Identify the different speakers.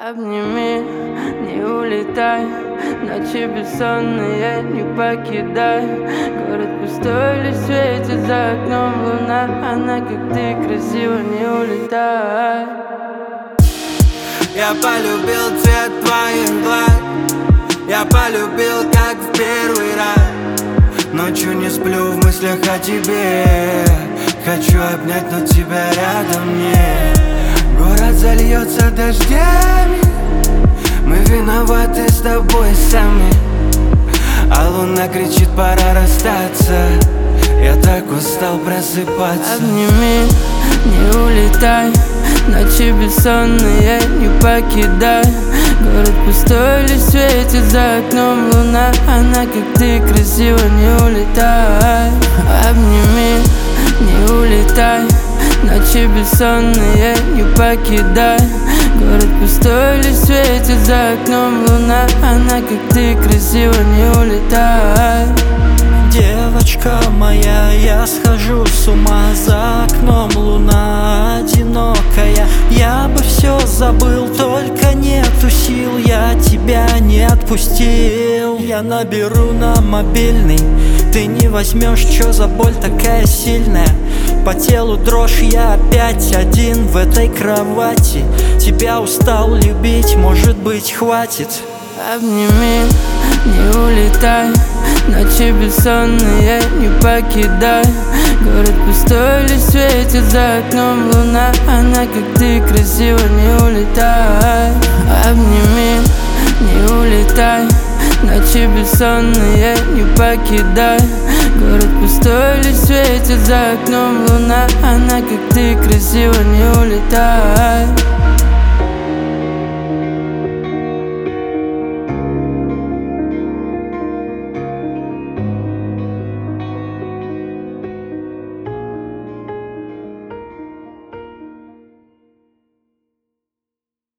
Speaker 1: Обними, не улетай, ночи бессонные не покидай. Город пустой, лишь светит за окном луна. Она как ты, красиво, не улетай.
Speaker 2: Я полюбил цвет твоих глаз, я полюбил, как в первый раз. Ночью не сплю в мыслях о тебе, хочу обнять, но тебя рядом нет. Город зальется дождями, мы виноваты с тобой сами. А луна кричит, пора расстаться, я так устал просыпаться.
Speaker 1: Обними, не улетай, ночи бессонные не покидай. Город пустой, лишь светит за окном луна. Она как ты, красиво, не улетай. Обними, не улетай, ночи бессонные не покидай. Город пустой, лишь светит за окном луна. Она как ты, красиво, не улетай.
Speaker 3: Девочка моя, я схожу с ума, за окном луна одинокая. Я бы все забыл, только нету сил, я тебя не отпустил. Я наберу на мобильный, ты не возьмешь, чё за боль такая сильная? По телу дрожь, я опять один в этой кровати. Тебя устал любить, может быть, хватит.
Speaker 1: Обними, не улетай, ночи бессонные не покидай. Город пустой, лишь светит за окном луна. Она как ты, красиво, не улетай. Обними, не улетай, ночи бессонные не покидай. Город пустой, лишь светит за окном луна. Она как ты, красиво, не улетай.